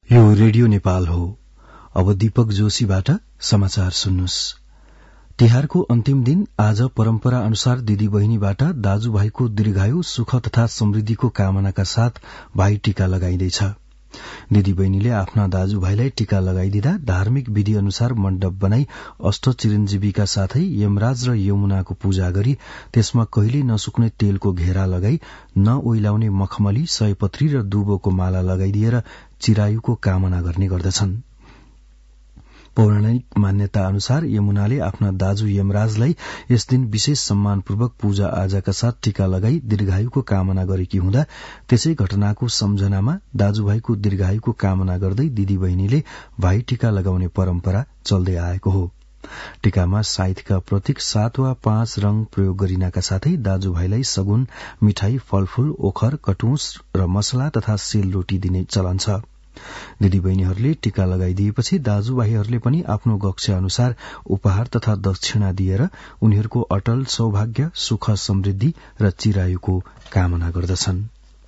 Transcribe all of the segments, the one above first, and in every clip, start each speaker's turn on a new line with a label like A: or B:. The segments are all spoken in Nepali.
A: यो रेडियो नेपाल हो। अब दीपक जोशीबाट समाचार सुन्नुस्। तिहारको अन्तिम दिन आज परम्परा अनुसार दिदी बहिनीबाट दाजुभाइको दीर्घायु सुख तथा समृद्धिको कामनाका साथ भाइ टीका लगाइँदैछ। दिदी बहिनीले आफ्ना दाजुभाइलाई टीका लगाइदिँदा धार्मिक विधि अनुसार मण्डप बनाई अष्टचिरञ्जीवीका साथै यमराज र यमुनाको पूजा गरी त्यसमा कहिल्यै नसुक्ने तेलको घेरा लगाई नओइलाउने मखमली, सयपत्री र दुबोको माला लगाइदिएर चिरायुको कामना गर्ने गर्दछन्। पौराणिक मान्यता अनुसार यमुनाले आफ्ना दाजु यमराजलाई यस दिन विशेष सम्मानपूर्वक पूजा आजाका साथ टीका लगाई दीर्घायुको कामना गरेकी हुँदा त्यसै घटनाको सम्झनामा दाजुभाइको दीर्घायुको कामना गर्दै दिदी बहिनीले भाइ टीका लगाउने परम्परा चल्दै आएको हो। टीकामा साइतका प्रतीक 7 वा 5 रंग प्रयोग गरिनका साथै दाजुभाइलाई सगुन, मिठाई, फलफूल, ओखर, कटुस र मसला तथा सेलरोटी दिने चलन छ। दिदी बहिनीहरूले टीका लगाइदिएपछि दाजुभाइहरूले पनि आफ्नो गक्ष्य अनुसार उपहार तथा दक्षिणा दिएर उनीहरूको अटल सौभाग्य, सुख, समृद्धि र चिरायुको कामना गर्दछन्।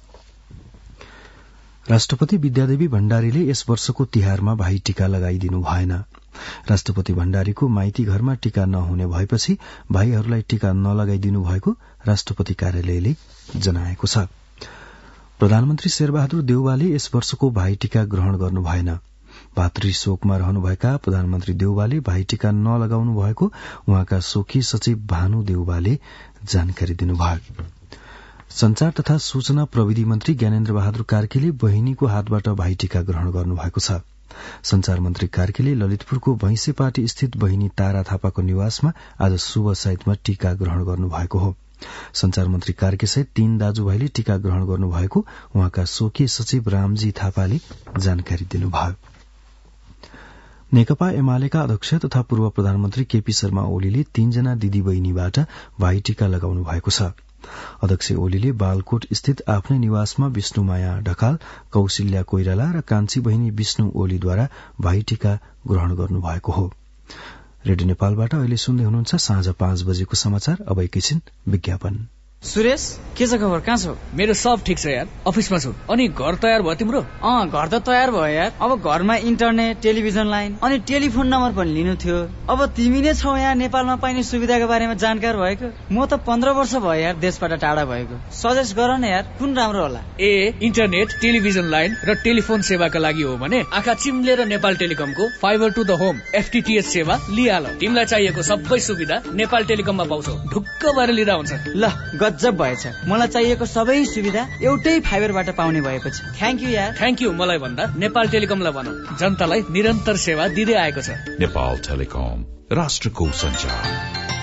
A: राष्ट्रपति विद्यादेवी भण्डारीले यस वर्षको तिहारमा भाइ टीका लगाइदिनु भएन। राष्ट्रपति भण्डारीको माइती घरमा टीका नहुने भएपछि भाइहरूलाई टीका नलगाइदिनु भएको राष्ट्रपति कार्यालयले जनाएको छ। प्रधानमन्त्री शेरबहादुर देउवाले यस वर्षको भाइ टीका ग्रहण गर्नु भएन। भातृ शोकमा रहनुभएका प्रधानमन्त्री देउवाले भाइ टीका नलगाउनु भएको उहाँका शोकी सचिव भानु देउवाले जानकारी दिनुभयो। संचार तथा सूचना प्रविधि मन्त्री ज्ञानेन्द्र बहादुर कार्कीले बहिनीको हातबाट भाइ टीका ग्रहण गर्नुभएको छ। संचार मन्त्री कार्कीले ललितपुरको भैंसेपाटी स्थित बहिनी तारा थापाको निवासमा आज शुभ साइतमा टीका ग्रहण गर्नुभएको हो। संचार मन्त्री कार्कीसहित 3 दाजुभाइले टीका ग्रहण गर्नुभएको उहाँका शोकी सचिव रामजी थापाले जानकारी दिनुभयो। नेकपा एमालेका अध्यक्ष तथा पूर्व प्रधानमन्त्री केपी शर्मा ओलीले 3 जना दिदी बहिनीबाट भाइ टीका लगाउनु भएको छ। अध्यक्ष ओलीले बालकोट स्थित आफ्नै निवासमा विष्णुमाया ढकाल, कौशल्या कोइराला र कान्छी बहिनी विष्णु ओलीद्वारा भाइ टीका ग्रहण गर्नुभएको हो। रेडियो नेपालबाट अहिले सुन्दै हुनुहुन्छ साँझ 5 बजेको समाचार। अब एकैछिन विज्ञापन।
B: सुरेश, के छ खबर? कहाँ छौ?
C: मेरो सब ठिक छ यार, अफिसमा छु। अनि घर तयार भयो तिम्रो?
B: घर त तयार भयो यार। अब घरमा इन्टरनेट, टेलिभिजन लाइन अनि टेलिफोन नम्बर पनि लिनु थियो। अब तिमी नै छौ यहाँ नेपालमा पाइने सुविधाको बारेमा जानकार भएको। म त 15 वर्ष भयो यार देशबाट टाढा भएको। सजेस्ट गर न यार, कुन राम्रो होला?
C: इन्टरनेट, टेलिभिजन लाइन र टेलिफोन सेवाका लागि हो भने आँखा चिम्लेर नेपाल टेलिकमको fiber to the home FTTH सेवा लिहाल। तिमीलाई चाहिएको सबै सुविधा नेपाल टेलिकममा पाउँछौ। ढुक्क भएर लिँदा हुन्छ।
B: ल गजब भएछ। मलाई चाहिएको सबै सुविधा एउटै फाइबरबाट पाउने भएपछि थ्यांक यू यार।
C: थ्यांक यू मलाई भन्दा नेपाल टेलिकमलाई भन। जनतालाई निरन्तर सेवा दिँदै आएको छ।
D: नेपाल टेलिकम, राष्ट्रको सञ्चार।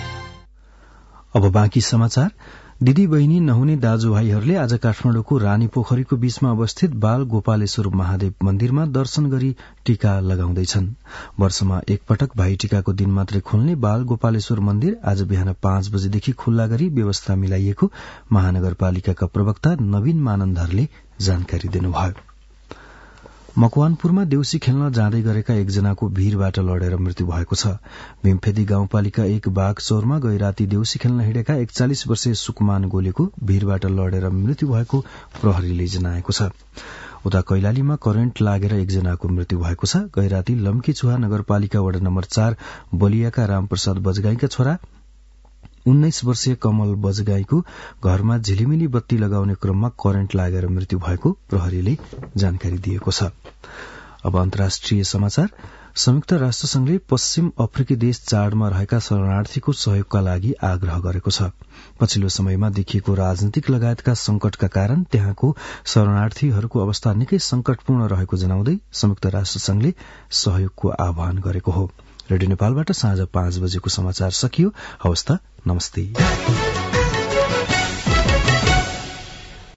A: अब बाँकी समाचार। दिदी बहिनी नहुने दाजुभाइहरूले आज काठमाडौँको रानी पोखरीको बीचमा अवस्थित बाल गोपालेश्वर महादेव मन्दिरमा दर्शन गरी टीका लगाउँदैछन्। वर्षमा एकपटक भाइ टीकाको दिन मात्रै खुल्ने बाल गोपालेश्वर मन्दिर आज बिहान 5 बजेदेखि खुल्ला गरी व्यवस्था मिलाइएको महानगरपालिकाका प्रवक्ता नवीन मानन्धरले जानकारी दिनुभयो। मकवानपुरमा देउसी खेल्न जाँदै गरेका एकजनाको भीरबाट लडेर मृत्यु भएको छ। भीमफेदी गाउँपालिका 1 बागचौरमा गै राती देउसी खेल्न हिँडेका 41 वर्षीय सुकुमान गोलेको भीरबाट लडेर मृत्यु भएको प्रहरीले जनाएको छ। उता कैलालीमा करेन्ट लागेर एकजनाको मृत्यु भएको छ। गै राती लम्कीचुहा नगरपालिका वडा नम्बर 4 बलियाका रामप्रसाद बजगाईका छोरा 19 वर्षीय कमल बजगाईको घरमा झिलिमिली बत्ती लगाउने क्रममा करेन्ट लागेर मृत्यु भएको प्रहरीले जानकारी दिएको छ। अब अन्तर्राष्ट्रिय समाचार। संयुक्त राष्ट्रसंघले पश्चिम अफ्रिकी देश चाडमा रहेका शरणार्थीको सहयोगका लागि आग्रह गरेको छ। पछिल्लो समयमा देखिएको राजनीतिक लगायतका संकटका कारण त्यहाँको शरणार्थीहरूको अवस्था निकै संकटपूर्ण रहेको जनाउँदै संयुक्त राष्ट्रसंघले सहयोगको आह्वान गरेको हो। रेडियो नेपालबाट साँझ 5 बजेको समाचार सकियो। हवस् त, नमस्ते।